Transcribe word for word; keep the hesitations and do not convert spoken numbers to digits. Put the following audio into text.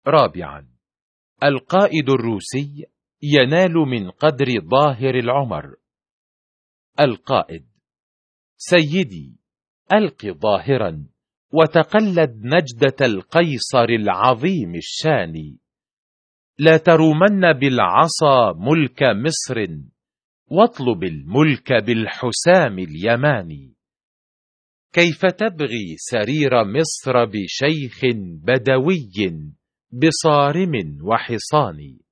رابعا، القائد الروسي ينال من قدر ظاهر العمر. القائد: سيدي، ألق ظاهرا وتقلد نجدة القيصر العظيم الشان، لا ترومن بالعصا ملك مصر، واطلب الملك بالحسام اليماني. كيف تبغي سرير مصر بشيخ بدوي بصارم وحصان؟